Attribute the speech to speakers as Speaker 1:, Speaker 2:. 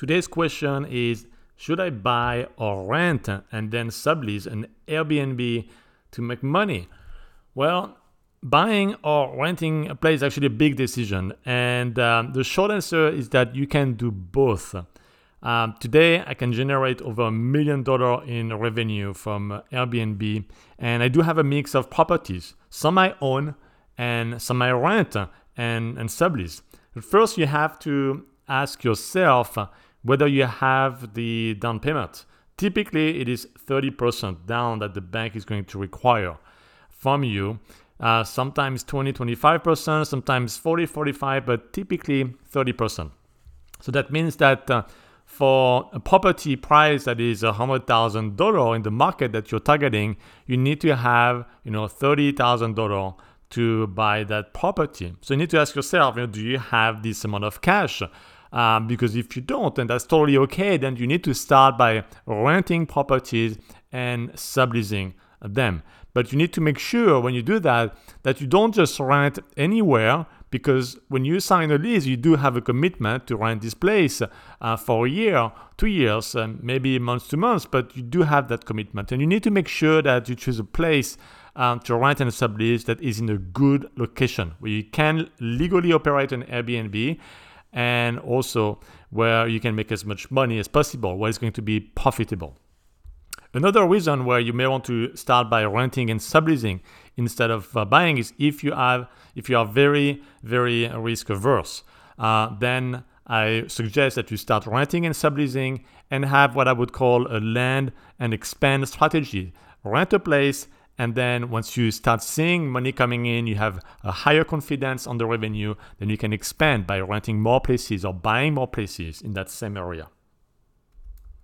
Speaker 1: Today's question is, should I buy or rent and then sublease an Airbnb to make money? Well, buying or renting a place is actually a big decision. And the short answer is that you can do both. Today, I can generate over $1 million in revenue from Airbnb. And I do have a mix of properties. Some I own and some I rent and sublease. But first, you have to ask yourself whether you have the down payment. Typically, it is 30% down that the bank is going to require from you. Sometimes 20-25%, sometimes 40-45%, but typically 30%. So that means that for a property price that is $100,000 in the market that you're targeting, you need to have $30,000 to buy that property. So you need to ask yourself, do you have this amount of cash? Because if you don't, then that's totally okay. Then you need to start by renting properties and subleasing them. But you need to make sure when you do that you don't just rent anywhere, because when you sign a lease, you do have a commitment to rent this place for a year, 2 years, maybe months to months, but you do have that commitment. And you need to make sure that you choose a place to rent and sublease that is in a good location, where you can legally operate an Airbnb, and also where you can make as much money as possible, where it's going to be profitable. Another reason where you may want to start by renting and subleasing instead of buying is if you are very, very risk averse. Then I suggest that you start renting and subleasing and have what I would call a land and expand strategy. Rent a place, and then once you start seeing money coming in, you have a higher confidence on the revenue, then you can expand by renting more places or buying more places in that same area.